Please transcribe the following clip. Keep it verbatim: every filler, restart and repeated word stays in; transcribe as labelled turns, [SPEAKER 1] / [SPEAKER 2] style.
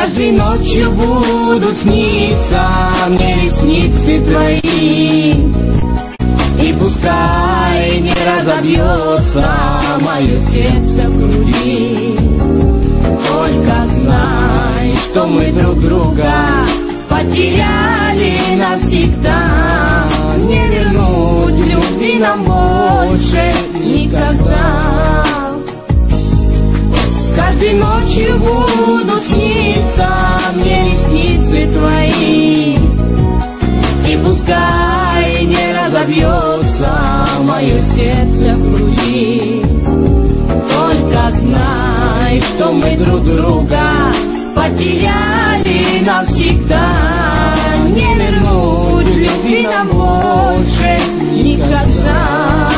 [SPEAKER 1] Каждой ночью будут сниться мне ресницы твои, и пускай не разобьется мое сердце в груди. Только знай, что мы друг друга потеряли навсегда. Не вернуть любви нам больше никогда. Каждой ночью будут сниться мне ресницы твои, и пускай не разобьется мое сердце в груди. Только знай, что мы друг друга потеряли навсегда. Не вернуть любви нам больше никогда.